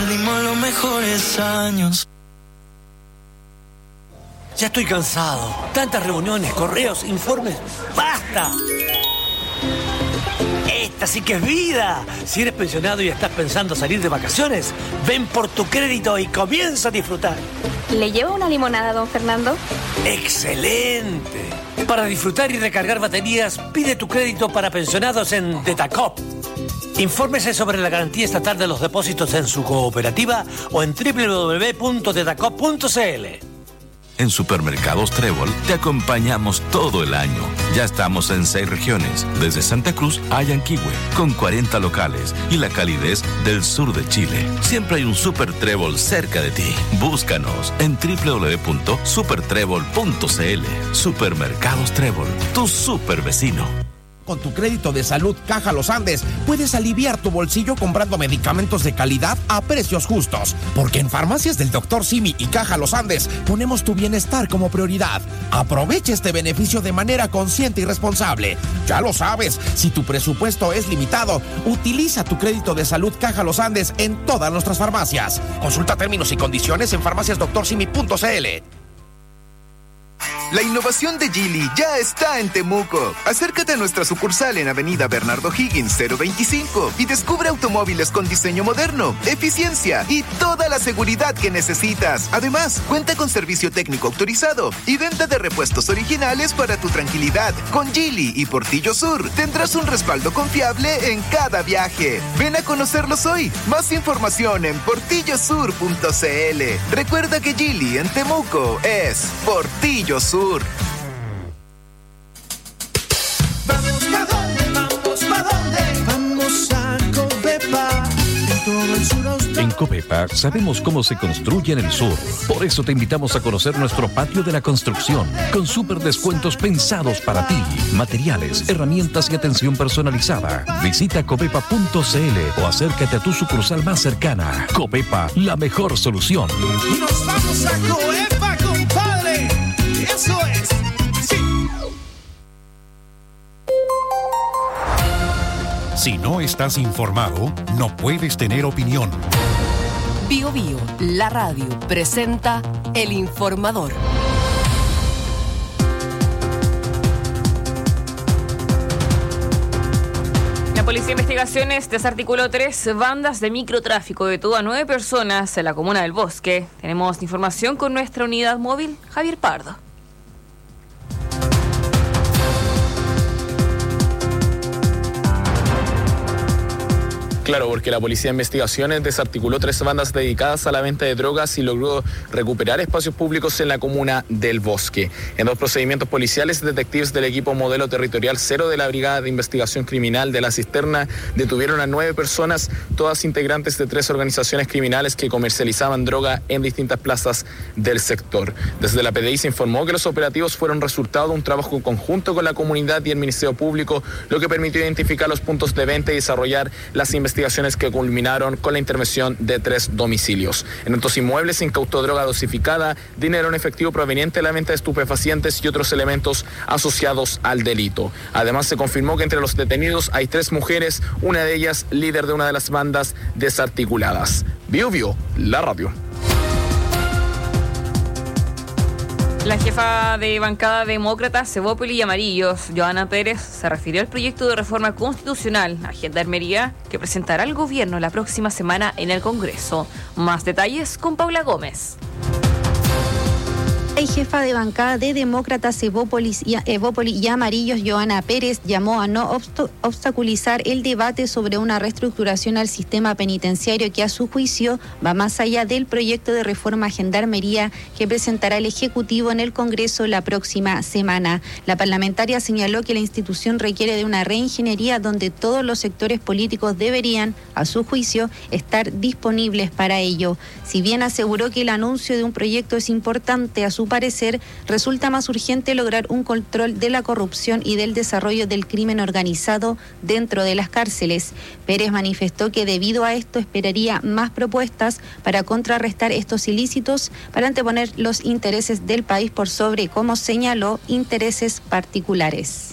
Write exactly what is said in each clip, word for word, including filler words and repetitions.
perdimos los mejores años. Ya estoy cansado. Tantas reuniones, correos, informes. ¡Basta! Esta sí que es vida. Si eres pensionado y estás pensando salir de vacaciones, ven por tu crédito y comienza a disfrutar. ¿Le lleva una limonada, don Fernando? ¡Excelente! Para disfrutar y recargar baterías, pide tu crédito para pensionados en Detacop. Infórmese sobre la garantía estatal de los depósitos en su cooperativa o en doble u doble u doble u punto detacop punto c l. En Supermercados Trébol te acompañamos todo el año. Ya estamos en seis regiones, desde Santa Cruz a Yanquihue, con cuarenta locales y la calidez del sur de Chile. Siempre hay un Super Trébol cerca de ti. Búscanos en doble u doble u doble u punto super trébol punto c l. Supermercados Trébol, tu super vecino. Con tu crédito de salud Caja Los Andes puedes aliviar tu bolsillo comprando medicamentos de calidad a precios justos. Porque en Farmacias del doctor Simi y Caja Los Andes ponemos tu bienestar como prioridad. Aprovecha este beneficio de manera consciente y responsable. Ya lo sabes, si tu presupuesto es limitado, utiliza tu crédito de salud Caja Los Andes en todas nuestras farmacias. Consulta términos y condiciones en farmacias doctor simi punto c l. La innovación de Geely ya está en Temuco. Acércate a nuestra sucursal en Avenida Bernardo Higgins cero veinticinco y descubre automóviles con diseño moderno, eficiencia y toda la seguridad que necesitas. Además, cuenta con servicio técnico autorizado y venta de repuestos originales para tu tranquilidad. Con Geely y Portillo Sur tendrás un respaldo confiable en cada viaje. Ven a conocerlos hoy. Más información en portillo sur punto c l. Recuerda que Geely en Temuco es Portillo Sur. Vamos pa' dónde, vamos pa' dónde, vamos a Covepa. En todo el sur austral. En Covepa sabemos cómo se construye en el sur. Por eso te invitamos a conocer nuestro patio de la construcción, con súper descuentos pensados para ti. Materiales, herramientas y atención personalizada. Visita covepa punto c l o acércate a tu sucursal más cercana. Covepa, la mejor solución. Y nos vamos a Covepa, compadre. Eso es. Sí. Si no estás informado, no puedes tener opinión. Bio Bio, la radio, presenta El Informador. La Policía de Investigaciones desarticuló tres bandas de microtráfico, detuvo a nueve personas en la comuna del Bosque. Tenemos información con nuestra unidad móvil, Javier Pardo. Claro, porque la Policía de Investigaciones desarticuló tres bandas dedicadas a la venta de drogas y logró recuperar espacios públicos en la comuna del Bosque. En dos procedimientos policiales, detectives del equipo modelo territorial cero de la Brigada de Investigación Criminal de la Cisterna detuvieron a nueve personas, todas integrantes de tres organizaciones criminales que comercializaban droga en distintas plazas del sector. Desde la P D I se informó que los operativos fueron resultado de un trabajo conjunto con la comunidad y el Ministerio Público, lo que permitió identificar los puntos de venta y desarrollar las investigaciones que culminaron con la intervención de tres domicilios. En estos inmuebles se incautó droga dosificada, dinero en efectivo proveniente de la venta de estupefacientes y otros elementos asociados al delito. Además, se confirmó que entre los detenidos hay tres mujeres, una de ellas líder de una de las bandas desarticuladas. Bio Bio, la radio. La jefa de bancada demócrata Cebópoli y Amarillos, Joana Pérez, se refirió al proyecto de reforma constitucional a Gendarmería que presentará el gobierno la próxima semana en el Congreso. Más detalles con Paula Gómez. La jefa de bancada de Demócratas Evópoli y, Evópoli y Amarillos, Joana Pérez, llamó a no obst- obstaculizar el debate sobre una reestructuración al sistema penitenciario que, a su juicio, va más allá del proyecto de reforma a Gendarmería que presentará el Ejecutivo en el Congreso la próxima semana. La parlamentaria señaló que la institución requiere de una reingeniería donde todos los sectores políticos deberían, a su juicio, estar disponibles para ello. Si bien aseguró que el anuncio de un proyecto es importante, a su parecer, resulta más urgente lograr un control de la corrupción y del desarrollo del crimen organizado dentro de las cárceles. Pérez manifestó que debido a esto esperaría más propuestas para contrarrestar estos ilícitos, para anteponer los intereses del país por sobre, como señaló, intereses particulares.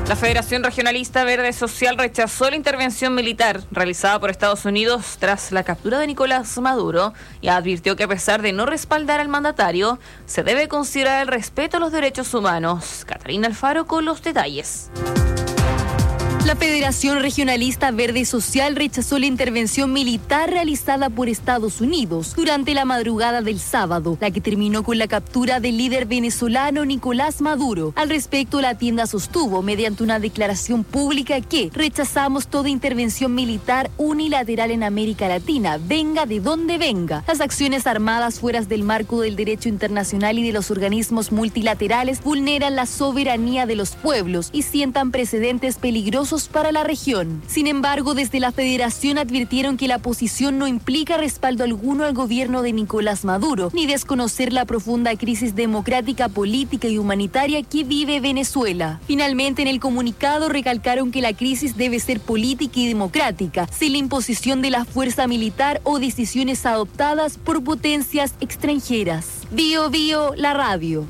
La Federación Regionalista Verde Social rechazó la intervención militar realizada por Estados Unidos tras la captura de Nicolás Maduro y advirtió que a pesar de no respaldar al mandatario, se debe considerar el respeto a los derechos humanos. Catalina Alfaro con los detalles. La Federación Regionalista Verde Social rechazó la intervención militar realizada por Estados Unidos durante la madrugada del sábado, la que terminó con la captura del líder venezolano Nicolás Maduro. Al respecto, la tienda sostuvo mediante una declaración pública que rechazamos toda intervención militar unilateral en América Latina, venga de donde venga. Las acciones armadas fuera del marco del derecho internacional y de los organismos multilaterales vulneran la soberanía de los pueblos y sientan precedentes peligrosos para la región. Sin embargo, desde la Federación advirtieron que la posición no implica respaldo alguno al gobierno de Nicolás Maduro, ni desconocer la profunda crisis democrática, política y humanitaria que vive Venezuela. Finalmente, en el comunicado recalcaron que la crisis debe ser política y democrática, sin la imposición de la fuerza militar o decisiones adoptadas por potencias extranjeras. Bio Bio, la radio.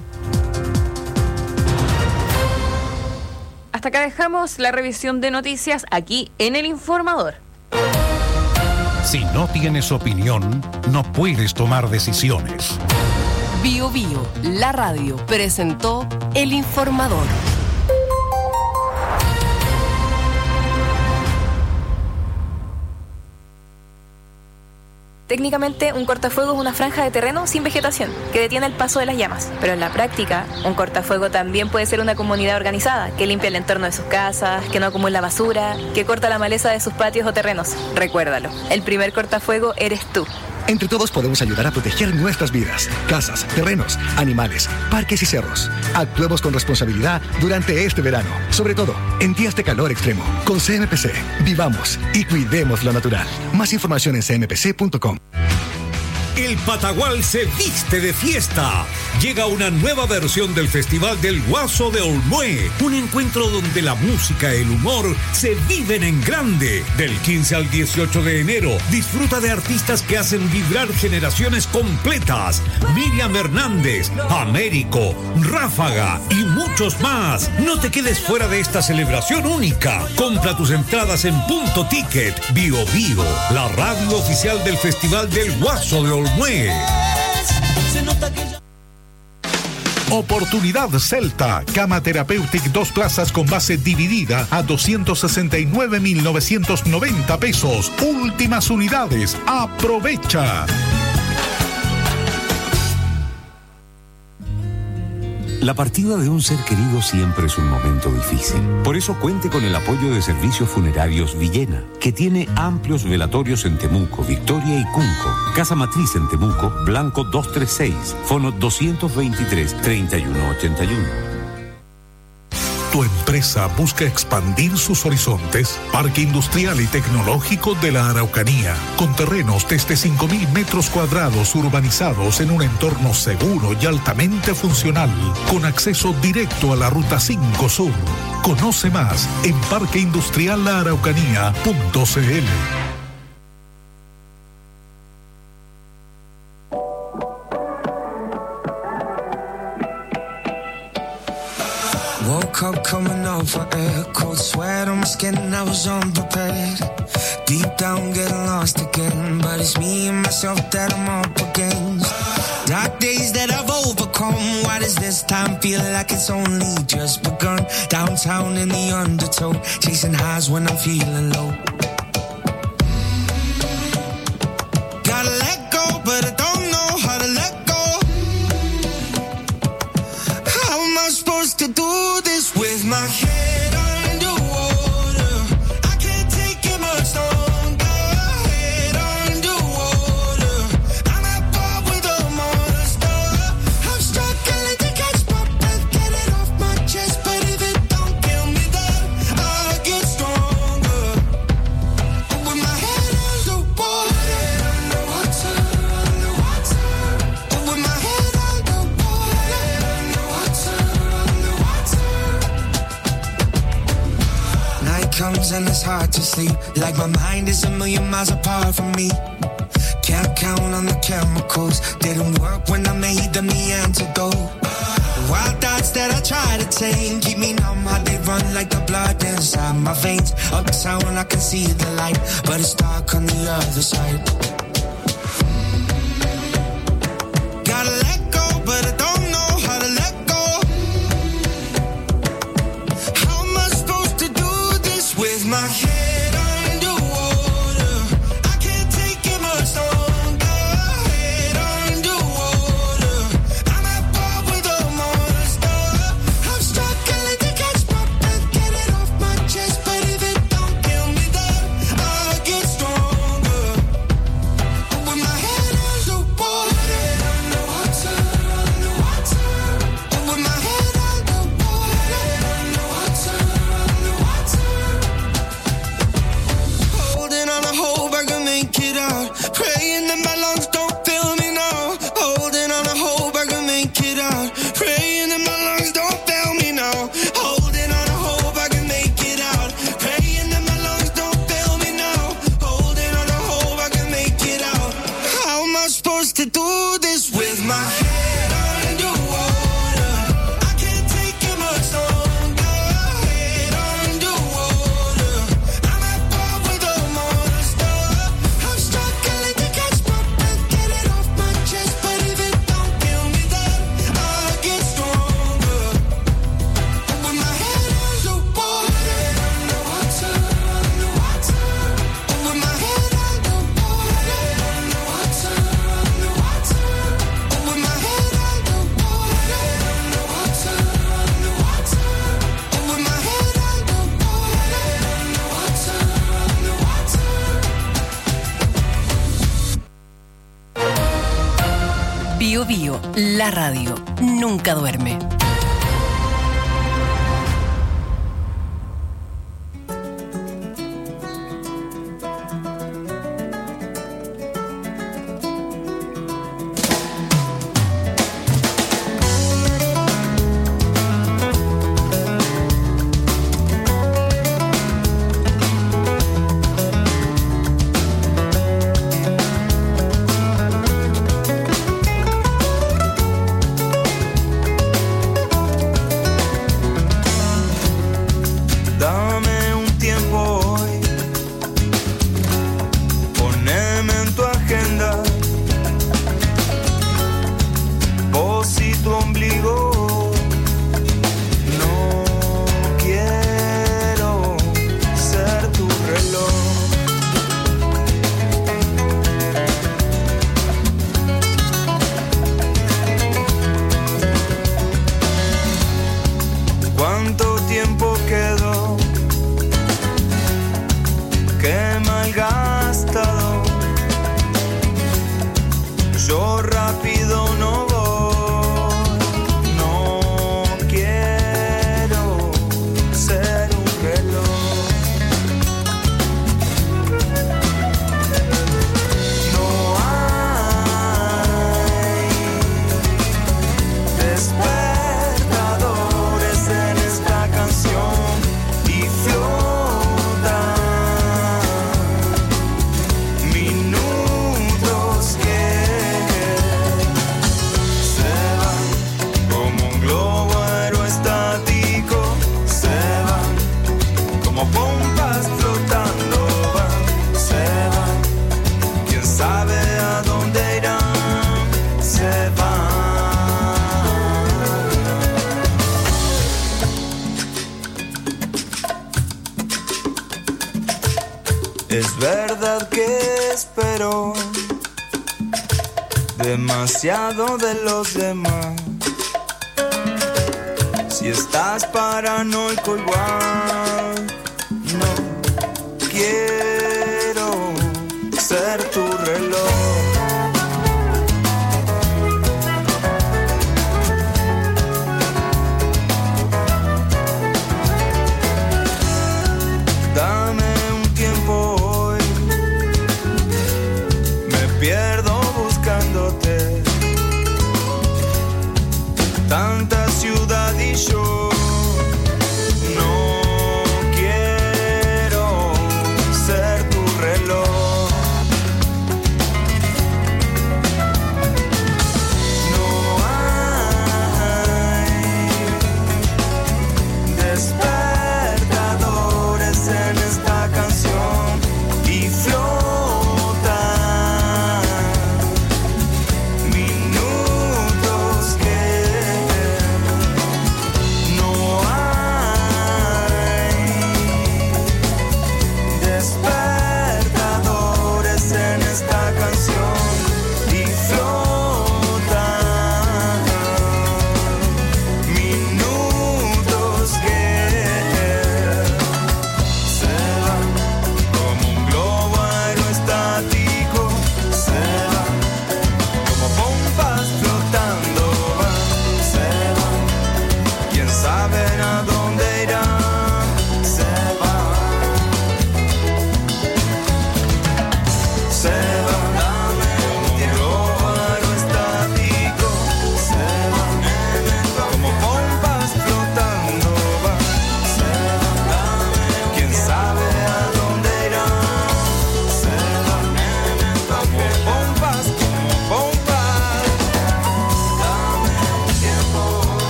Hasta acá dejamos la revisión de noticias aquí en El Informador. Si no tienes opinión, no puedes tomar decisiones. Bio Bio, la radio, presentó El Informador. Técnicamente, un cortafuego es una franja de terreno sin vegetación que detiene el paso de las llamas. Pero en la práctica, un cortafuego también puede ser una comunidad organizada que limpia el entorno de sus casas, que no acumula basura, que corta la maleza de sus patios o terrenos. Recuérdalo, el primer cortafuego eres tú. Entre todos podemos ayudar a proteger nuestras vidas, casas, terrenos, animales, parques y cerros. Actuemos con responsabilidad durante este verano, sobre todo en días de calor extremo. Con C M P C, vivamos y cuidemos lo natural. Más información en c m p c punto com. El Patagual se viste de fiesta. Llega una nueva versión del Festival del Guaso de Olmué. Un encuentro donde la música y el humor se viven en grande. Del quince al dieciocho de enero, disfruta de artistas que hacen vibrar generaciones completas. Miriam Hernández, Américo, Ráfaga y muchos más. No te quedes fuera de esta celebración única. Compra tus entradas en Punto Ticket. Bio Bio, la radio oficial del Festival del Guaso de Olmué. Oportunidad Celta, Cama Therapeutic, dos plazas con base dividida a doscientos sesenta y nueve mil novecientos noventa pesos. Últimas unidades, aprovecha. La partida de un ser querido siempre es un momento difícil. Por eso cuente con el apoyo de Servicios Funerarios Villena, que tiene amplios velatorios en Temuco, Victoria y Cunco. Casa Matriz en Temuco, Blanco doscientos treinta y seis, fono doscientos veintitrés, treinta y uno ochenta y uno. Tu empresa busca expandir sus horizontes. Parque Industrial y Tecnológico de la Araucanía, con terrenos desde cinco mil metros cuadrados urbanizados en un entorno seguro y altamente funcional, con acceso directo a la Ruta cinco Sur. Conoce más en parque industrial la araucanía punto c l. Woke up coming off for air, cold sweat on my skin, I was unprepared. Deep down getting lost again, but it's me and myself that I'm up against. Dark days that I've overcome, why does this time feel like it's only just begun? Downtown in the undertow, chasing highs when I'm feeling low. Gotta let go, but I don't know how to let go. How am I supposed to do this with my head underwater? I can't take it much longer. Head underwater, I'm at war with a monster. I'm struggling to catch my breath, get it off my chest, but if it don't kill me, then I get stronger. With my head underwater, underwater, underwater. With my head underwater, underwater, underwater. Night comes and it's hard to sleep, like my mind is a million miles apart from me. Can't count on the chemicals, didn't work when I made them the antidote. wild thoughts that I try to tame keep me numb, how they run like the blood inside my veins. Uptown I can see the light, but it's dark on the other side. Gotta let go, but I don't know how to let go. How am I supposed to do this with my head underwater? I can't take it much longer. Head underwater, I'm at war with a monster. I'm struggling to catch my breath, get it off my chest, but if it don't kill me then I'll get stronger. With my head underwater, underwater, underwater. With my head underwater, underwater, underwater. Holding on, I hope I can make it out. Praying that my lungs don't fail me now. Holding on, I hope I can make it out. Praying that my lungs don't fail me now. Holding on, I hope I can make it out. Praying that my lungs don't fail me now. Holding on, I hope I can make it out. How am I supposed to do this with my head underwater? I can't take it much longer. Head underwater, I'm at war with a monster. I'm struggling to catch my breath, get it off my chest, but if it don't kill me then I'll get stronger. With my head underwater, underwater, underwater. With my head underwater, underwater, underwater. With my head underwater, underwater, underwater. With my head underwater, underwater, underwater. Bio Bio, la radio, nunca duerme. Dame un tiempo hoy, poneme en tu agenda, vos y tu ombligo. No quiero ser tu reloj. ¿Cuánto tiempo quedó? Qué malgastado. Yo rápido no voy. No quiero ser un reloj. No hay despertadores en esta canción y flotan minutos que se van como un globo aerostático, se van como pompas flotando, van, se van, quién sabe a dónde irán, se van. Es verdad que espero demasiado de los demás. Si estás paranoico igual, no quiero ser tu reloj. Dame un tiempo hoy, me pierdo buscándote. Tanta ciudad y yo no quiero ser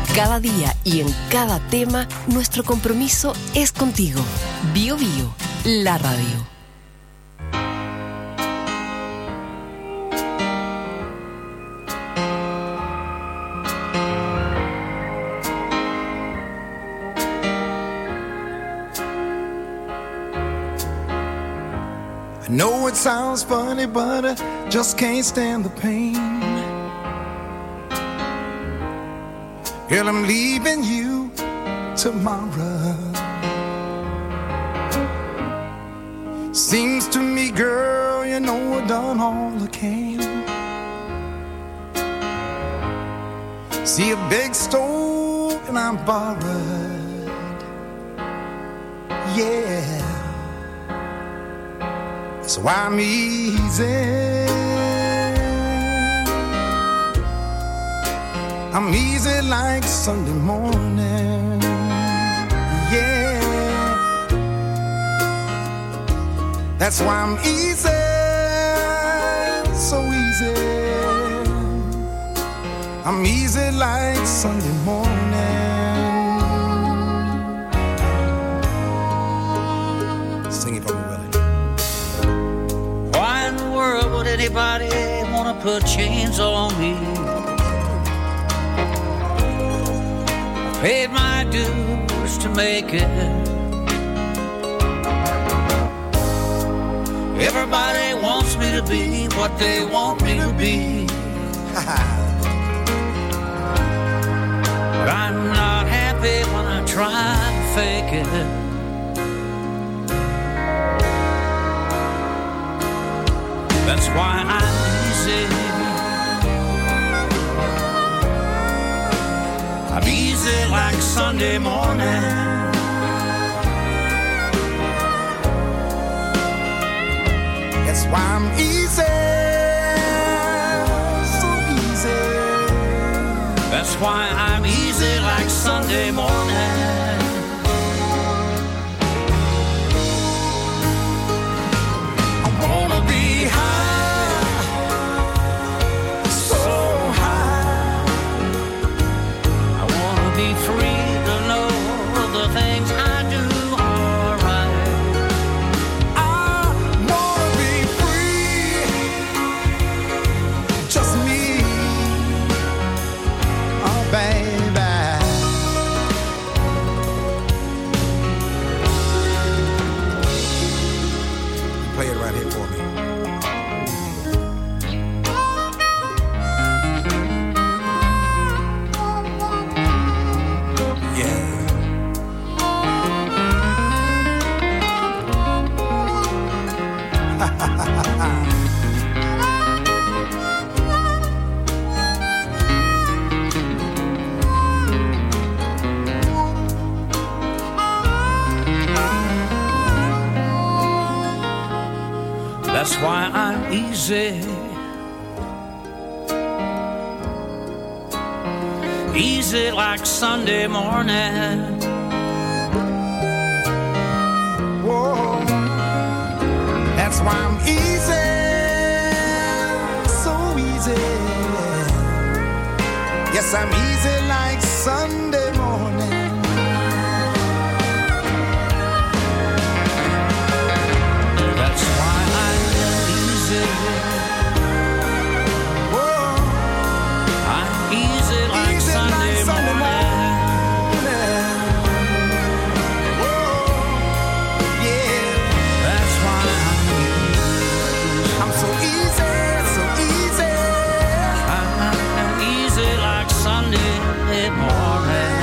Cada día y en cada tema, nuestro compromiso es contigo. Bio Bio, la radio. I know it sounds funny, but I just can't stand the pain. Girl, I'm leaving you tomorrow. Seems to me, girl, you know I've done all I can. See a big stove and I'm borrowed. Yeah. So I'm easy. I'm easy like Sunday morning. Yeah. That's why I'm easy. So easy. I'm easy like Sunday morning. Sing it for me, Willie. Why in the world would anybody want to put chains on me? I paid my dues to make it. Everybody wants me to be what they want me to be. But I'm not happy when I try to fake it. That's why I'm easy. I'm easy like Sunday morning. That's why I'm easy. So easy. That's why I'm easy like Sunday morning. I wanna be high, so high. I wanna be free to know the things I do are right. I wanna be free, just me, oh baby. Play it right here for me. That's why I'm easy. Easy like Sunday morning. Whoa. That's why I'm easy, so easy. Yes, I'm easy like Sunday morning. That's why I'm easy. Whoa. I'm easy like Easy Sunday like Sunday morning. That's why I'm easy. I'm so easy, so easy. I'm easy like Sunday morning.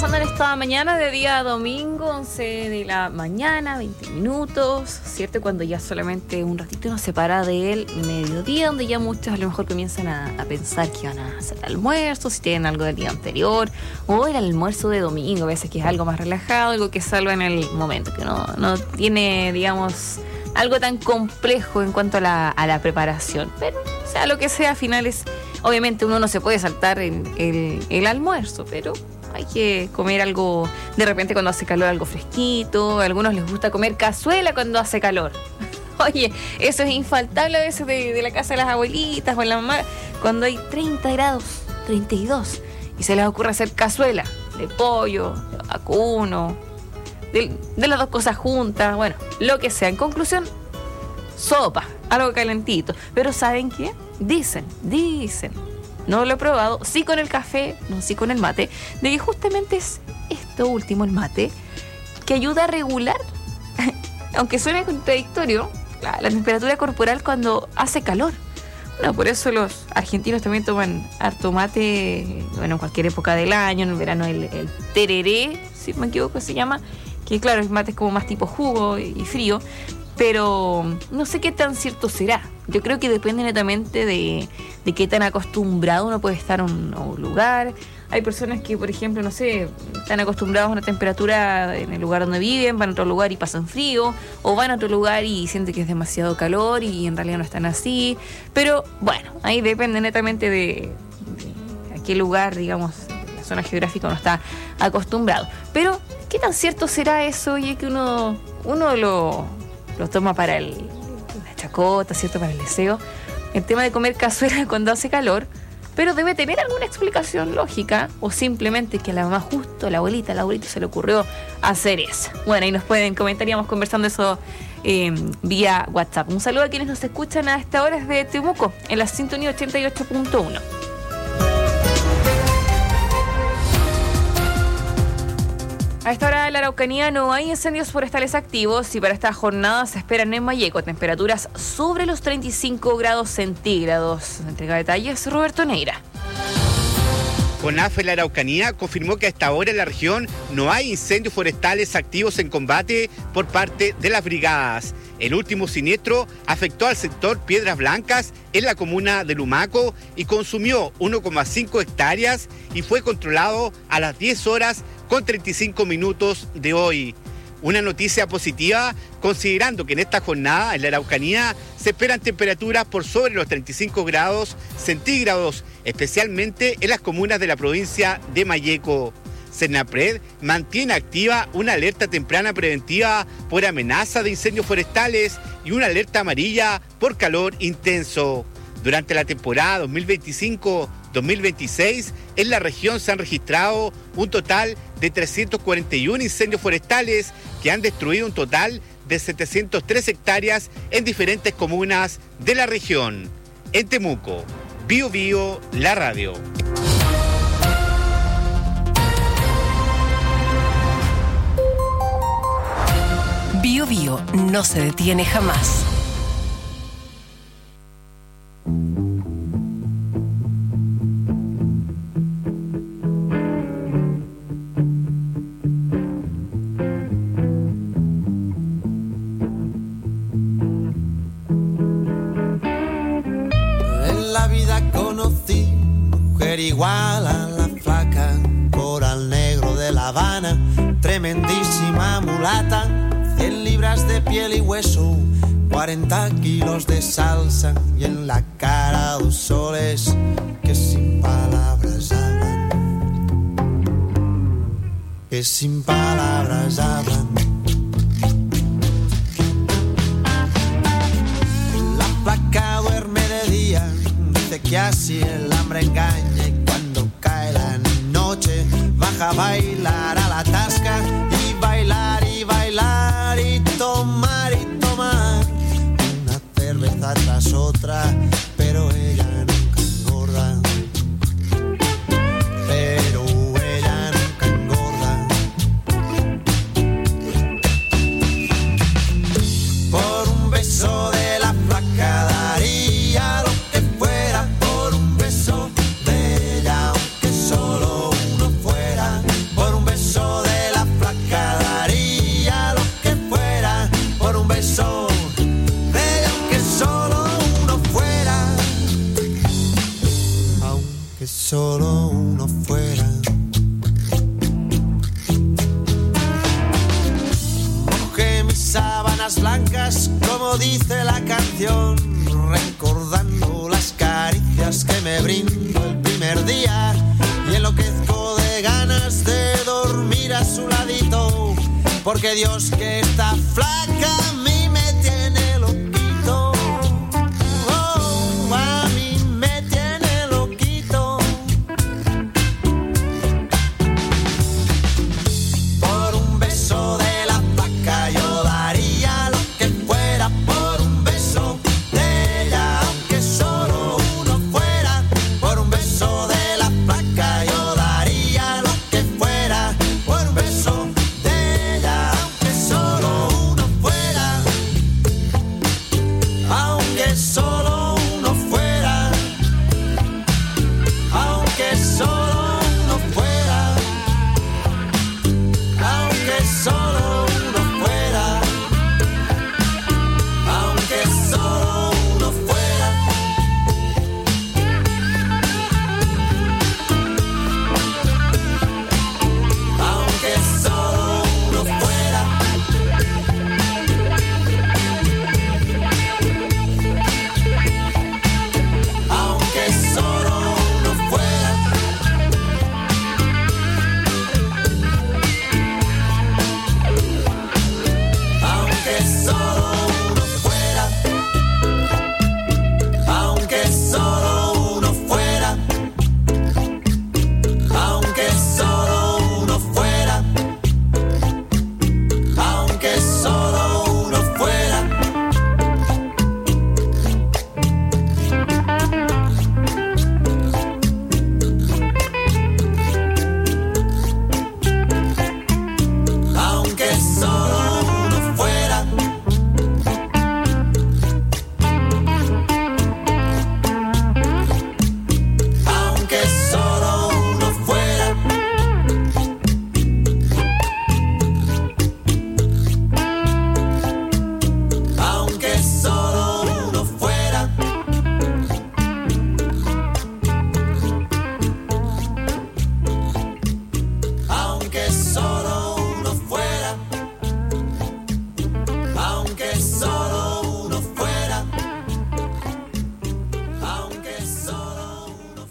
pasando en esta mañana de día domingo, once de la mañana, veinte minutos, ¿cierto? Cuando ya solamente un ratito nos separa del mediodía, donde ya muchos a lo mejor comienzan a, a pensar que van a hacer almuerzo, si tienen algo del día anterior, o el almuerzo de domingo, a veces que es algo más relajado, algo que salva en el momento, que no, no tiene, digamos, algo tan complejo en cuanto a la, a la preparación. Pero, sea lo que sea, a finales, obviamente uno no se puede saltar el, el, el almuerzo, pero hay que comer algo, de repente cuando hace calor, algo fresquito. A algunos les gusta comer cazuela cuando hace calor. Oye, eso es infaltable a veces de, de la casa de las abuelitas o en la mamá, cuando hay treinta grados, treinta y dos, y se les ocurre hacer cazuela de pollo, de vacuno, de, de las dos cosas juntas, bueno, lo que sea. En conclusión, sopa, algo calentito. Pero ¿saben qué? Dicen, dicen, no lo he probado, sí con el café, no sí con el mate, de que justamente es esto último, el mate, que ayuda a regular, aunque suene contradictorio, la, la temperatura corporal cuando hace calor. Bueno, por eso los argentinos también toman harto mate, bueno, en cualquier época del año, en el verano el, el tereré, si no me equivoco se llama, que claro, el mate es como más tipo jugo y, y frío, pero no sé qué tan cierto será. Yo creo que depende netamente de, de qué tan acostumbrado uno puede estar a un, a un lugar. Hay personas que, por ejemplo, no sé, están acostumbrados a una temperatura en el lugar donde viven, van a otro lugar y pasan frío, o van a otro lugar y sienten que es demasiado calor y en realidad no están así. Pero bueno, ahí depende netamente de, de a qué lugar, digamos, la zona geográfica uno está acostumbrado. Pero, ¿qué tan cierto será eso? Oye, que uno, uno lo, lo toma para el, la chacota, ¿cierto? Para el deseo. El tema de comer cazuela cuando hace calor, pero debe tener alguna explicación lógica, o simplemente que a la mamá justo, la abuelita, la abuelita se le ocurrió hacer eso. Bueno, ahí nos pueden comentar, íbamos conversando eso eh, vía WhatsApp. Un saludo a quienes nos escuchan a esta hora desde Temuco, en la sintonía ochenta y ocho punto uno. A esta hora de la Araucanía no hay incendios forestales activos y para esta jornada se esperan en Malleco temperaturas sobre los treinta y cinco grados centígrados. Entrega detalles Roberto Neira. CONAF en la Araucanía confirmó que a esta hora en la región no hay incendios forestales activos en combate por parte de las brigadas. El último siniestro afectó al sector Piedras Blancas en la comuna de Lumaco y consumió uno coma cinco hectáreas y fue controlado a las diez horas con treinta y cinco minutos de hoy. Una noticia positiva, considerando que en esta jornada en la Araucanía se esperan temperaturas por sobre los treinta y cinco grados centígrados, especialmente en las comunas de la provincia de Malleco. Senapred mantiene activa una alerta temprana preventiva por amenaza de incendios forestales y una alerta amarilla por calor intenso. Durante la temporada dos mil veinticinco dos mil veintiséis, en la región se han registrado un total de trescientos cuarenta y uno incendios forestales que han destruido un total de setecientas tres hectáreas en diferentes comunas de la región. En Temuco, Bio Bio, la radio. Bio Bio no se detiene jamás. Igual a la flaca, coral negro de La Habana, tremendísima mulata, cien libras de piel y hueso, cuarenta kilos de salsa y en la cara dos soles que sin palabras hablan, que sin palabras hablan. La flaca duerme de día, dice que así el hambre engaña. Baja a bailar a la tasca y bailar y bailar y tomar y tomar una cerveza tras otra, pero ella nunca engorda, pero ella nunca engorda. Por un beso de la flaca daría lo que fuera, por un beso de ella, aunque solo solo uno fuera. Mojé mis sábanas blancas, como dice la canción, recordando las caricias que me brindó el primer día, y enloquezco de ganas de dormir a su ladito, porque Dios que está flaca a mí me tiene loquito. Oh, a mí me tiene loquito. Por un beso de la flaca yo daría lo que fuera, por un beso de ella, aunque solo uno fuera. Por un beso de la flaca yo daría lo que fuera, por un beso de ella, aunque solo uno fuera. Aunque solo uno fuera. Aunque solo uno fuera. Aunque solo uno fuera. Aunque solo uno fuera. Aunque solo uno fuera. Aunque solo uno fuera. Aunque solo uno fuera. Aunque solo uno fuera. Aunque solo uno fuera. Aunque solo uno fuera. Aunque solo uno fuera. Aunque solo uno fuera. Aunque solo uno fuera. Aunque solo uno fuera. Aunque solo uno fuera. Aunque solo uno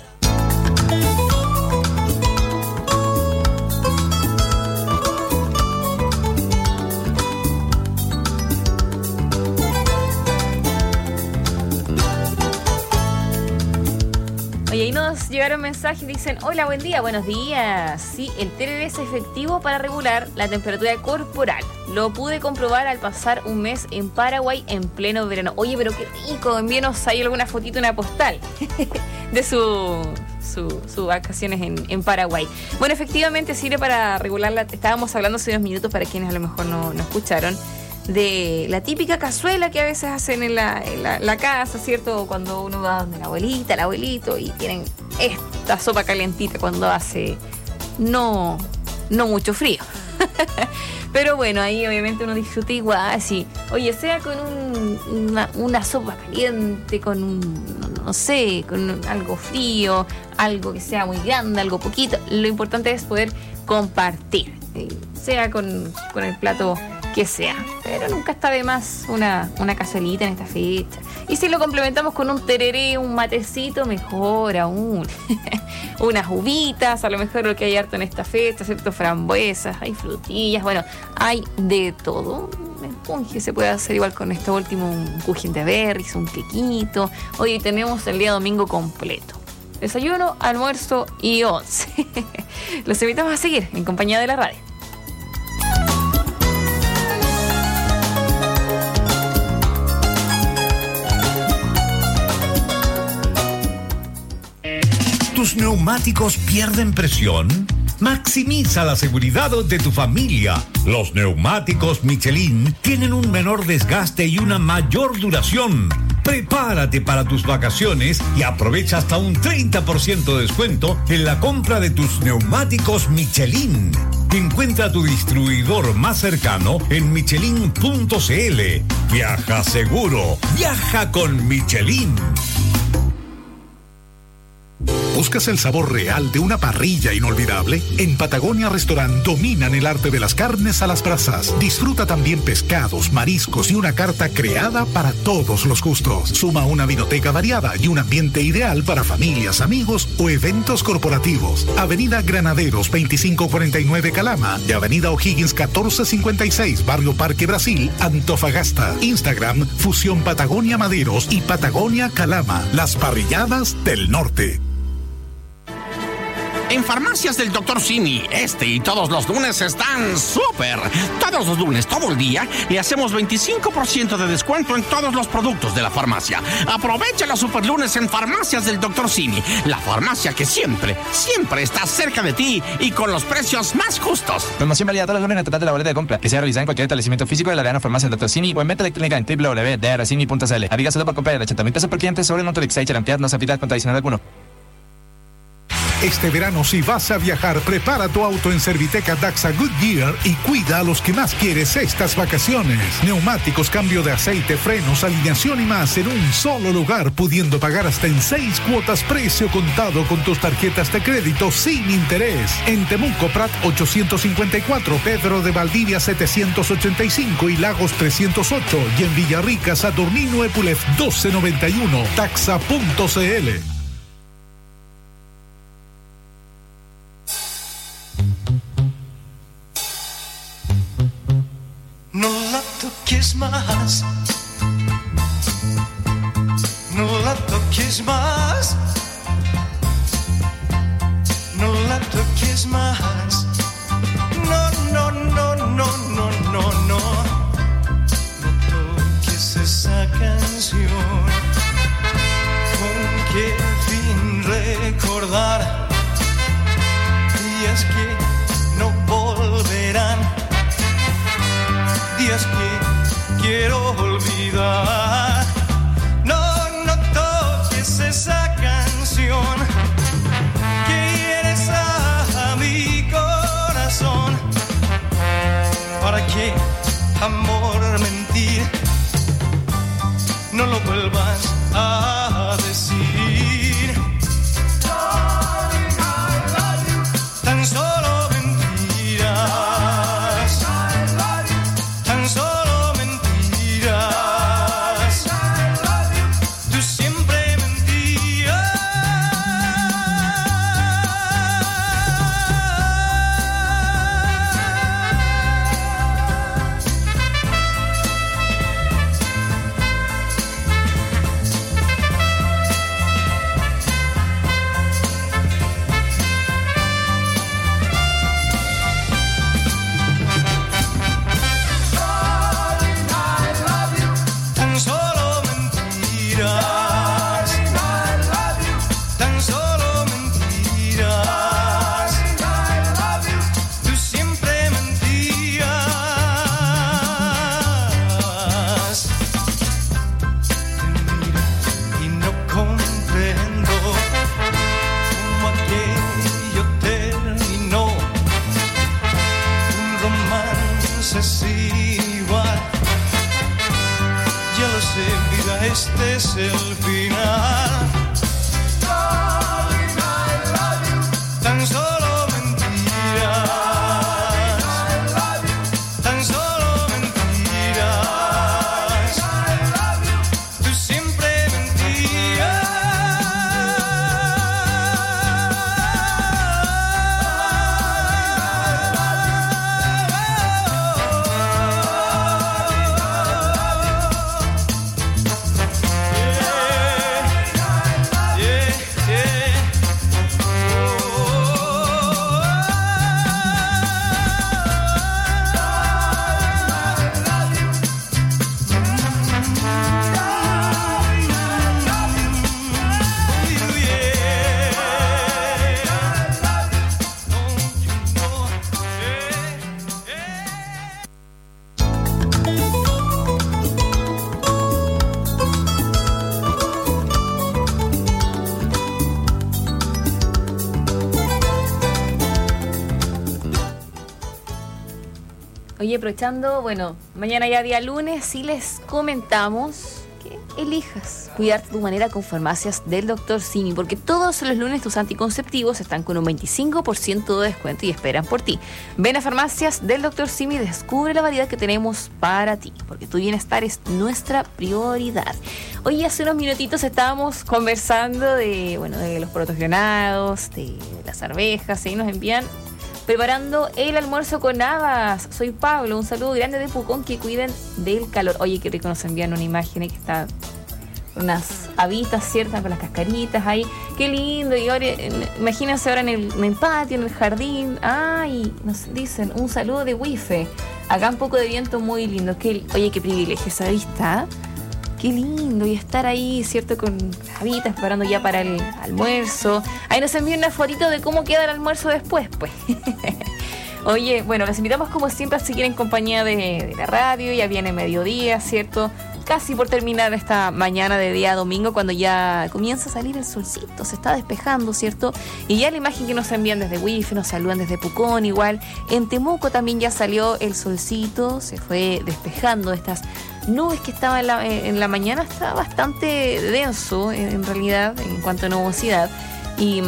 Oye, ahí nos llegaron mensajes, dicen, hola, buen día, buenos días. Sí, el T R D es efectivo para regular la temperatura corporal. Lo pude comprobar al pasar un mes en Paraguay en pleno verano. Oye, pero qué rico, envíenos ahí alguna fotito, una postal de su, su, sus vacaciones en, en Paraguay. Bueno, efectivamente sirve para regular la... Estábamos hablando hace unos minutos, para quienes a lo mejor no, no escucharon, de la típica cazuela que a veces hacen en la, en la, la casa, ¿cierto? Cuando uno va donde la abuelita, el abuelito, y tienen esta sopa calientita cuando hace no, no mucho frío. Pero bueno, ahí obviamente uno disfruta igual, así. Oye, sea con un, una, una sopa caliente, con un, no sé, con algo frío, algo que sea muy grande, algo poquito. Lo importante es poder compartir, sea con, con el plato que sea, pero nunca está de más una, una cazuelita en esta fecha. Y si lo complementamos con un tereré, un matecito, mejor aún. Unas uvitas, a lo mejor lo que hay harto en esta fecha, ¿cierto? Frambuesas, hay frutillas, bueno, hay de todo. Un esponje se puede hacer igual con esto último, un cujín de berries, un quequito. Hoy tenemos el día domingo completo. Desayuno, almuerzo y once. Los invitamos a seguir en compañía de la radio. ¿Tus neumáticos pierden presión? Maximiza la seguridad de tu familia. Los neumáticos Michelin tienen un menor desgaste y una mayor duración. Prepárate para tus vacaciones y aprovecha hasta un treinta por ciento de descuento en la compra de tus neumáticos Michelin. Encuentra tu distribuidor más cercano en michelin punto c l. Viaja seguro. Viaja con Michelin. ¿Buscas el sabor real de una parrilla inolvidable? En Patagonia Restaurant dominan el arte de las carnes a las brasas. Disfruta también pescados, mariscos y una carta creada para todos los gustos. Suma una vinoteca variada y un ambiente ideal para familias, amigos o eventos corporativos. Avenida Granaderos veinticinco cuarenta y nueve Calama y Avenida O'Higgins catorce cincuenta y seis Barrio Parque Brasil, Antofagasta. Instagram Fusión Patagonia Maderos y Patagonia Calama. Las parrilladas del norte. En Farmacias del doctor Simi, este y todos los lunes están súper. Todos los lunes, todo el día, le hacemos veinticinco por ciento de descuento en todos los productos de la farmacia. Aprovecha los super lunes en Farmacias del doctor Simi, la farmacia que siempre, siempre está cerca de ti y con los precios más justos. Promoción válida todos los lunes en el total de la boleta de compra, que sea realizada en cualquier establecimiento físico de la Arena Farmacia del doctor Simi o en venta electrónica en doble u doble u doble u punto d r simi punto c l. Aplica solo por compra de ochenta mil pesos por cliente sobre el monto de Exchange Charantead, no se aplica con adicional alguno. Este verano, si vas a viajar, prepara tu auto en Serviteca Daxa Goodyear y cuida a los que más quieres estas vacaciones. Neumáticos, cambio de aceite, frenos, alineación y más en un solo lugar, pudiendo pagar hasta en seis cuotas precio contado con tus tarjetas de crédito sin interés. En Temuco, Prat ochocientos cincuenta y cuatro, Pedro de Valdivia setecientos ochenta y cinco y Lagos trescientos ocho. Y en Villarrica, Saturnino Epulef doce noventa y uno. Taxa punto c l. No la toques más, no la toques más, no la toques más, no, no, no, no, no, no, no, no toques esa canción, ¿con qué fin recordar días que no volverán? Días que quiero olvidar. No, no toques esa canción que hieres a mi corazón. ¿Para qué, amor, mentir? No lo vuelvas a decir. Tan solo mentiras. Solo mentiras, tú siempre mentías. Este es el final. Tan solo mentiras. Tan solo mentiras. Tú siempre mentías. Oye, aprovechando, bueno, mañana ya día lunes, sí les comentamos que elijas cuidar tu manera con farmacias del doctor Simi, porque todos los lunes tus anticonceptivos están con un veinticinco por ciento de descuento y esperan por ti. Ven a farmacias del doctor Simi y descubre la variedad que tenemos para ti, porque tu bienestar es nuestra prioridad. Hoy hace unos minutitos estábamos conversando de, bueno, de los protogenados, de las arvejas, y nos envían preparando el almuerzo con habas. Soy Pablo, un saludo grande de Pucón, que cuiden del calor. Oye, qué rico, nos envían una imagen ahí que está unas habitas, ¿cierto? Con las cascaritas ahí. Qué lindo. Y ahora, imagínense ahora en el, en el patio, en el jardín. Ay, nos dicen un saludo de wifi. Acá un poco de viento muy lindo. Qué, oye, qué privilegio esa vista. Qué lindo, y estar ahí, ¿cierto? Con las habitas, preparando ya para el almuerzo. Ahí nos envían una fotito de cómo queda el almuerzo después, pues. Oye, bueno, los invitamos como siempre a seguir en compañía de, de la radio. Ya viene mediodía, ¿cierto? Casi por terminar esta mañana de día domingo, cuando ya comienza a salir el solcito, se está despejando, ¿cierto? Y ya la imagen que nos envían desde Wifi, nos saludan desde Pucón, igual. En Temuco también ya salió el solcito, se fue despejando estas nubes que estaban en la, en la mañana. Está bastante denso, en, en realidad, en cuanto a nubosidad. Y...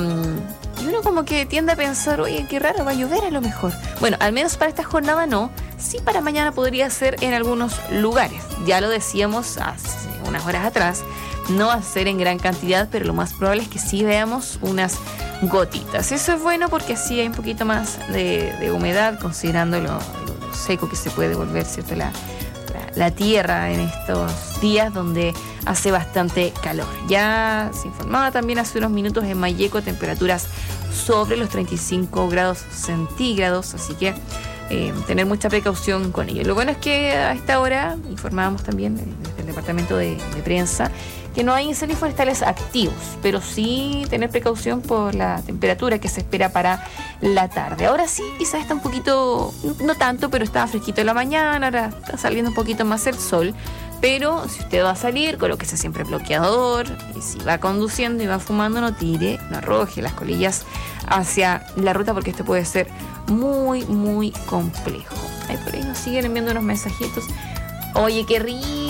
Y uno como que tiende a pensar, oye, qué raro, va a llover a lo mejor. Bueno, al menos para esta jornada no. Sí, para mañana podría ser en algunos lugares. Ya lo decíamos hace unas horas atrás. No va a ser en gran cantidad, pero lo más probable es que sí veamos unas gotitas. Eso es bueno porque así hay un poquito más de, de humedad, considerando lo, lo seco que se puede volver, ¿cierto? La, la, la tierra en estos días donde hace bastante calor. Ya se informaba también hace unos minutos en Mayeco, temperaturas sobre los treinta y cinco grados centígrados, así que eh, tener mucha precaución con ello. Lo bueno es que a esta hora informábamos también desde el departamento de, de prensa que no hay incendios forestales activos, pero sí tener precaución por la temperatura que se espera para la tarde. Ahora sí, quizás está un poquito, no tanto, pero estaba fresquito en la mañana, ahora está saliendo un poquito más el sol. Pero si usted va a salir, colóquese siempre bloqueador. Y si va conduciendo y va fumando, no tire, no arroje las colillas hacia la ruta, porque esto puede ser muy, muy complejo. Ay, por ahí nos siguen enviando unos mensajitos. Oye, qué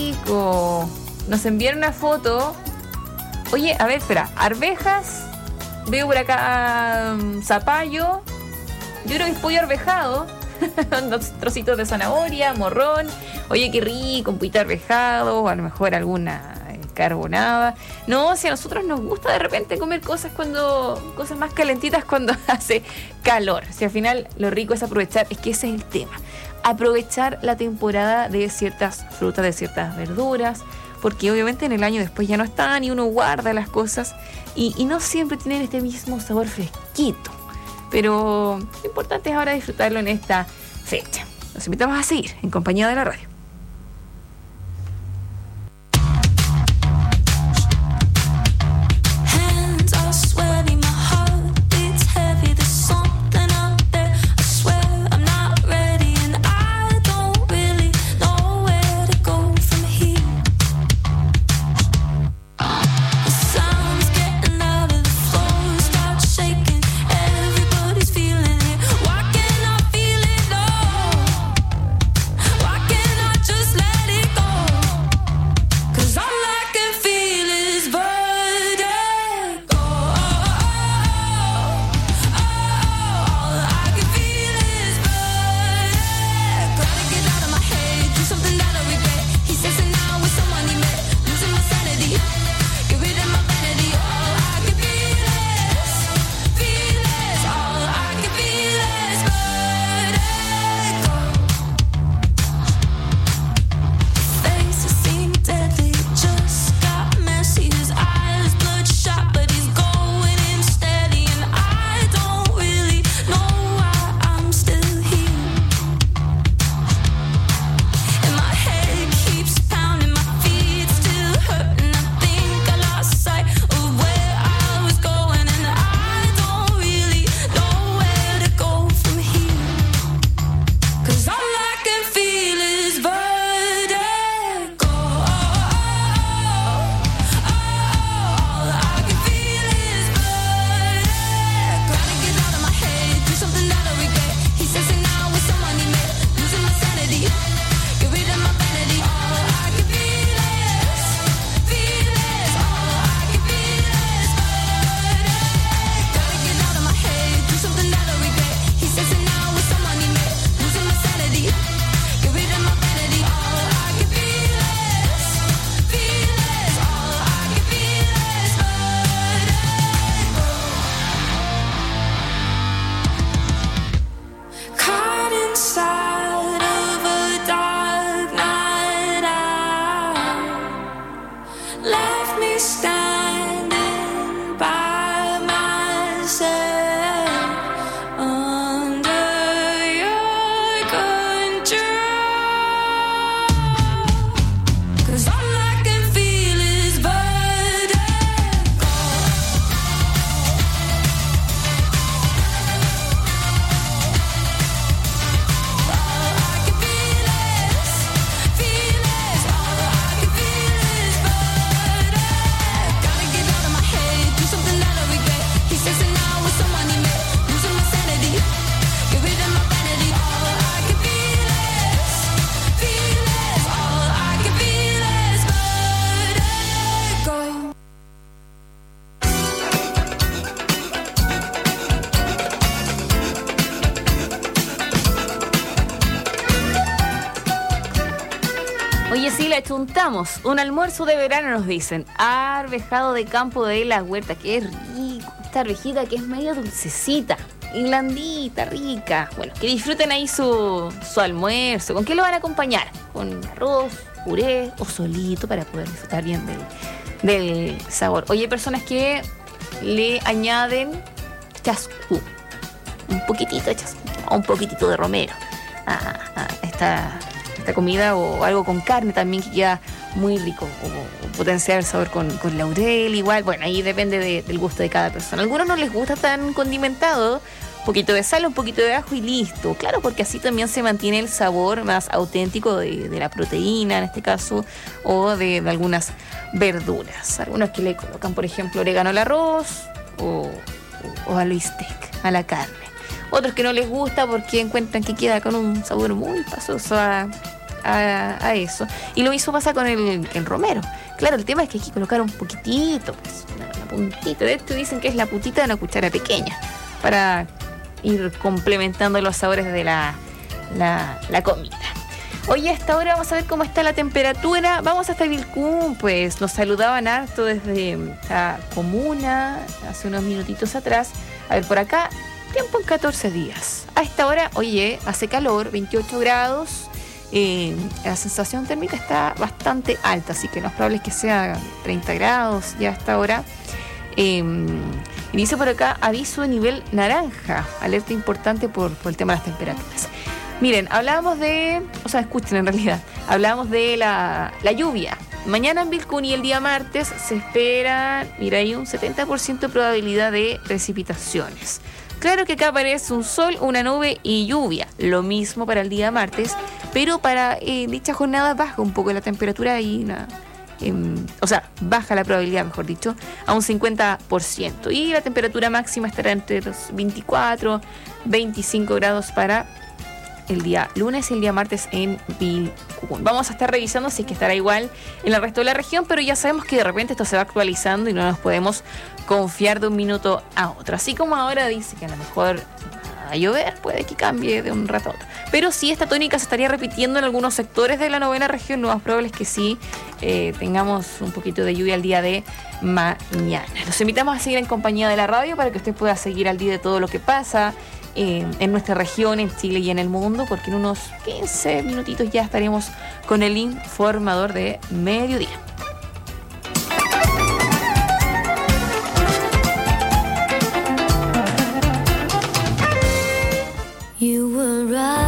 rico. Nos enviaron una foto. Oye, a ver, espera. Arvejas. Veo por acá um, zapallo. Yo creo que es pollo arvejado. Unos trocitos de zanahoria, morrón. Oye, qué rico, un poquito arvejado, o a lo mejor alguna carbonada. No, si a nosotros nos gusta de repente comer cosas cuando cosas más calentitas cuando hace calor. Si al final lo rico es aprovechar, es que ese es el tema. Aprovechar la temporada de ciertas frutas, de ciertas verduras, porque obviamente en el año después ya no están y uno guarda las cosas y, y no siempre tienen este mismo sabor fresquito. Pero lo importante es ahora disfrutarlo en esta fecha. Los invitamos a seguir en compañía de la radio. Why can't I left me standing by myself under your control. 'Cause all I can feel is vertigo. All I can feel is, feel is, all I can feel is vertigo. Gotta get out of my head, do something that I regret. He's chasing now with someone he met, losing my sanity, get rid of my vanity. All I can feel is, feel is, all I can feel is vertigo. Oye, sí, la chuntamos. Un almuerzo de verano, nos dicen. Arvejado de campo de la huerta. Qué rico. Esta arvejita que es medio dulcecita, y blandita, rica. Bueno, que disfruten ahí su, su almuerzo. ¿Con qué lo van a acompañar? Con arroz, puré o solito para poder disfrutar bien del, del sabor. Oye, hay personas que le añaden chascú. Un poquitito de chascú. O un poquitito de romero a, a esta... esta comida, o algo con carne también que queda muy rico, o, o potenciar el sabor con, con laurel igual. Bueno, ahí depende de, del gusto de cada persona. A algunos no les gusta tan condimentado, un poquito de sal, un poquito de ajo y listo. Claro, porque así también se mantiene el sabor más auténtico de, de la proteína en este caso, o de, de algunas verduras. Algunos que le colocan, por ejemplo, orégano al arroz o, o al bistec, a la carne. Otros que no les gusta porque encuentran que queda con un sabor muy pasoso a, a, a eso. Y lo mismo pasa con el, el romero. Claro, el tema es que hay que colocar un poquitito, pues, una, una puntita. De esto dicen que es la puntita de una cuchara pequeña para ir complementando los sabores de la, la, la comida. Oye, a esta hora vamos a ver cómo está la temperatura. Vamos hasta Vilcún, pues nos saludaban harto desde la comuna hace unos minutitos atrás. A ver, por acá, tiempo en catorce días. A esta hora, oye, hace calor, veintiocho grados. Eh, la sensación térmica está bastante alta, así que lo más probable es que sea treinta grados ya a esta hora. Eh, y dice por acá, aviso de nivel naranja, alerta importante por, por el tema de las temperaturas. Miren, hablábamos de, o sea, escuchen en realidad, hablábamos de la, la lluvia. Mañana en Vilcún y el día martes se espera, mira, hay un setenta por ciento de probabilidad de precipitaciones. Claro que acá aparece un sol, una nube y lluvia. Lo mismo para el día martes, pero para eh, dicha jornada baja un poco la temperatura y una, eh, o sea, baja la probabilidad, mejor dicho, a un cincuenta por ciento. Y la temperatura máxima estará entre los veinticuatro, veinticinco grados para el día lunes y el día martes en Vilcún. Vamos a estar revisando si es que estará igual en el resto de la región, pero ya sabemos que de repente esto se va actualizando y no nos podemos confiar de un minuto a otro. Así como ahora dice que a lo mejor va a llover, puede que cambie de un rato a otro. Pero si esta tónica se estaría repitiendo en algunos sectores de la novena región, lo más probable es que sí eh, tengamos un poquito de lluvia el día de mañana. Los invitamos a seguir en compañía de la radio para que usted pueda seguir al día de todo lo que pasa Eh, en nuestra región, en Chile y en el mundo, porque en unos quince minutitos ya estaremos con el informador de mediodía. You were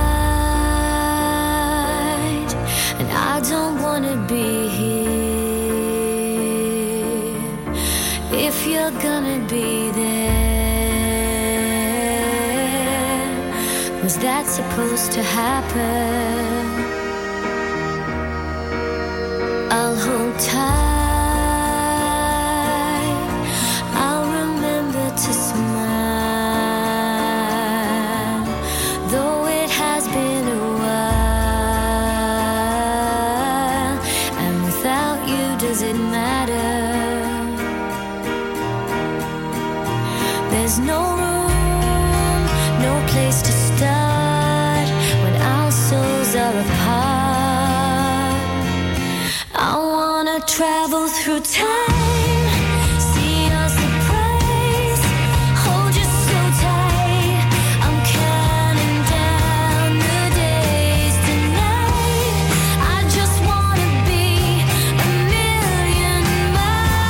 right, and I don't wanna be here if you're gonna be there. Was that supposed to happen? I'll hold tight, I'll remember to smile, though it has been a while, and without you does it matter? There's no room, no place to start when our souls are apart. I wanna travel through time, see your surprise, hold you so tight. I'm counting down the days tonight. I just wanna be a million miles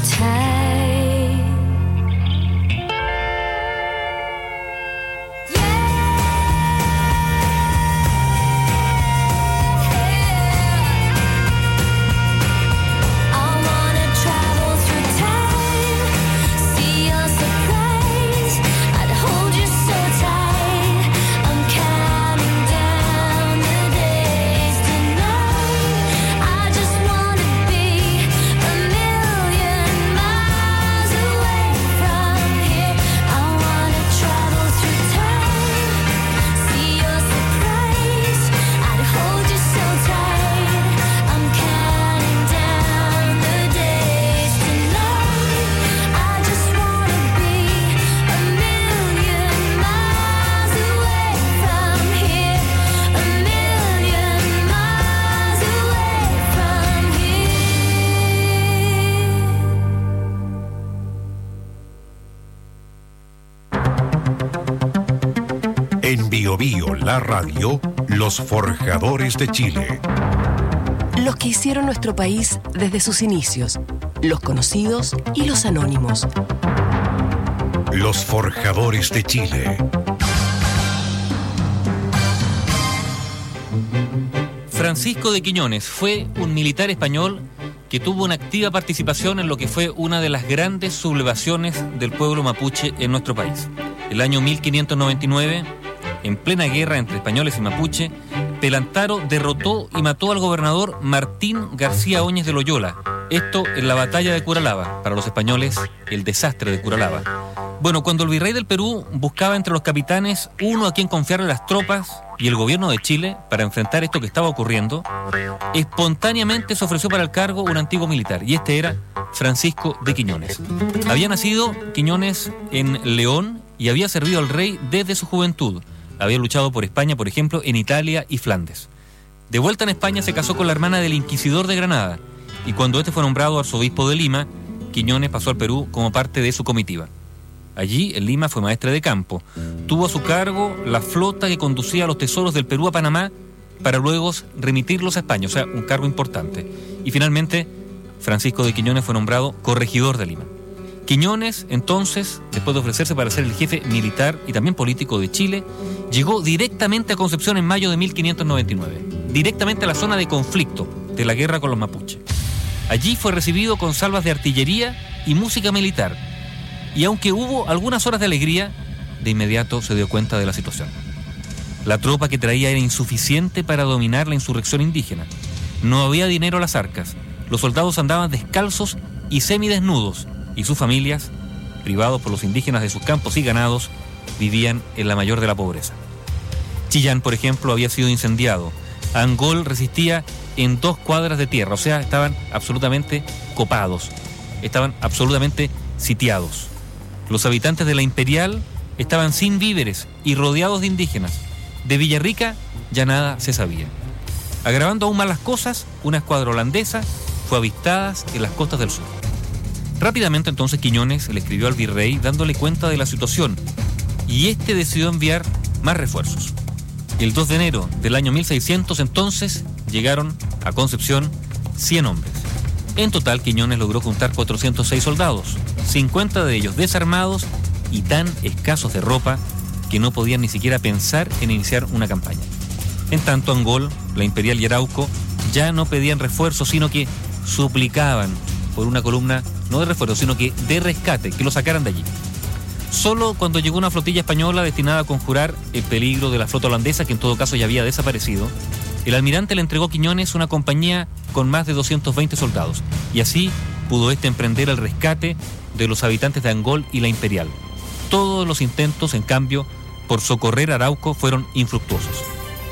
tight. En Bio Bio, la radio, los forjadores de Chile. Los que hicieron nuestro país desde sus inicios, los conocidos y los anónimos. Los forjadores de Chile. Francisco de Quiñones fue un militar español que tuvo una activa participación en lo que fue una de las grandes sublevaciones del pueblo mapuche en nuestro país. El año mil quinientos noventa y nueve, en plena guerra entre españoles y mapuche, Pelantaro derrotó y mató al gobernador Martín García Óñez de Loyola. Esto en la batalla de Curalaba, para los españoles, el desastre de Curalaba. Bueno, cuando el virrey del Perú buscaba entre los capitanes uno a quien confiarle las tropas y el gobierno de Chile para enfrentar esto que estaba ocurriendo, espontáneamente se ofreció para el cargo un antiguo militar, y este era Francisco de Quiñones. Había nacido Quiñones en León y había servido al rey desde su juventud. Había luchado por España, por ejemplo, en Italia y Flandes. De vuelta en España se casó con la hermana del inquisidor de Granada, y cuando este fue nombrado arzobispo de Lima, Quiñones pasó al Perú como parte de su comitiva. Allí, en Lima, fue maestre de campo. Tuvo a su cargo la flota que conducía los tesoros del Perú a Panamá para luego remitirlos a España, o sea, un cargo importante. Y finalmente, Francisco de Quiñones fue nombrado corregidor de Lima. Quiñones, entonces, después de ofrecerse para ser el jefe militar y también político de Chile, llegó directamente a Concepción en mayo de mil quinientos noventa y nueve, directamente a la zona de conflicto de la guerra con los mapuches. Allí fue recibido con salvas de artillería y música militar, y aunque hubo algunas horas de alegría, de inmediato se dio cuenta de la situación. La tropa que traía era insuficiente para dominar la insurrección indígena. No había dinero a las arcas, los soldados andaban descalzos y semidesnudos, y sus familias, privados por los indígenas de sus campos y ganados, vivían en la mayor de la pobreza. Chillán, por ejemplo, había sido incendiado. Angol resistía en dos cuadras de tierra, o sea, estaban absolutamente copados, estaban absolutamente sitiados. Los habitantes de la Imperial estaban sin víveres y rodeados de indígenas. De Villarrica ya nada se sabía. Agravando aún más las cosas, una escuadra holandesa fue avistada en las costas del sur. Rápidamente entonces Quiñones le escribió al virrey dándole cuenta de la situación, y este decidió enviar más refuerzos. El dos de enero del año mil seiscientos entonces llegaron a Concepción cien hombres. En total Quiñones logró juntar cuatrocientos seis soldados, cincuenta de ellos desarmados y tan escasos de ropa que no podían ni siquiera pensar en iniciar una campaña. En tanto, Angol, la Imperial y Arauco ya no pedían refuerzos, sino que suplicaban por una columna, no de refuerzo, sino que de rescate, que lo sacaran de allí. Solo cuando llegó una flotilla española destinada a conjurar el peligro de la flota holandesa, que en todo caso ya había desaparecido, el almirante le entregó a Quiñones una compañía con más de doscientos veinte soldados, y así pudo este emprender el rescate de los habitantes de Angol y la Imperial. Todos los intentos, en cambio, por socorrer a Arauco fueron infructuosos.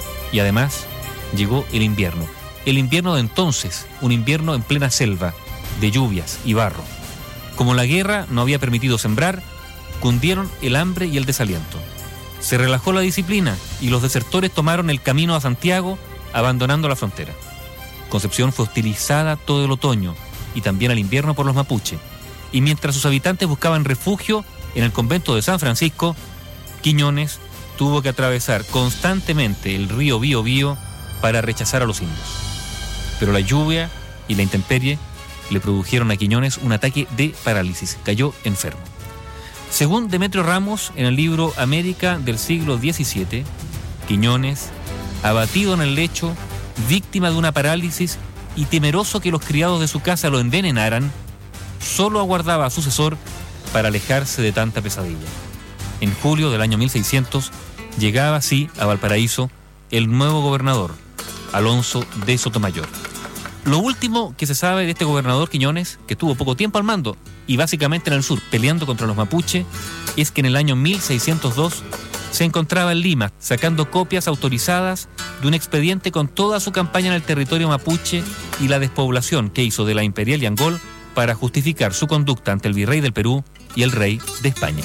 Y además llegó el invierno. El invierno de entonces, un invierno en plena selva, de lluvias y barro. Como la guerra no había permitido sembrar, cundieron el hambre y el desaliento. Se relajó la disciplina y los desertores tomaron el camino a Santiago, abandonando la frontera. Concepción fue hostilizada todo el otoño y también al invierno por los mapuche, y mientras sus habitantes buscaban refugio en el convento de San Francisco, Quiñones tuvo que atravesar constantemente el río Biobío para rechazar a los indios. Pero la lluvia y la intemperie le produjeron a Quiñones un ataque de parálisis. Cayó enfermo. Según Demetrio Ramos, en el libro América del siglo diecisiete, Quiñones, abatido en el lecho, víctima de una parálisis y temeroso que los criados de su casa lo envenenaran, solo aguardaba a su sucesor para alejarse de tanta pesadilla. En julio del año mil seiscientos llegaba así a Valparaíso el nuevo gobernador, Alonso de Sotomayor. Lo último que se sabe de este gobernador Quiñones, que tuvo poco tiempo al mando y básicamente en el sur peleando contra los mapuche, es que en el año mil seiscientos dos se encontraba en Lima sacando copias autorizadas de un expediente con toda su campaña en el territorio mapuche y la despoblación que hizo de la Imperial Yangol para justificar su conducta ante el virrey del Perú y el rey de España.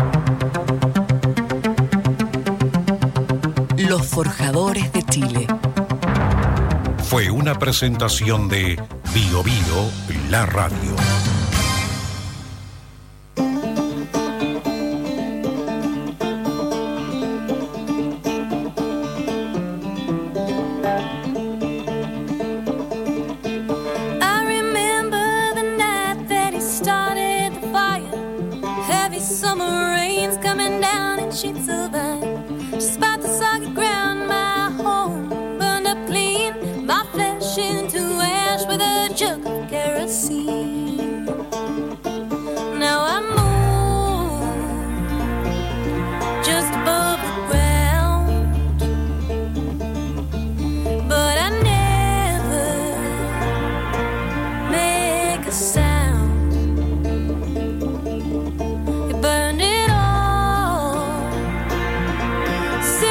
Los forjadores de Chile. Fue una presentación de Bio Bio, la radio. See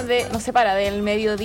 de, nos separa del mediodía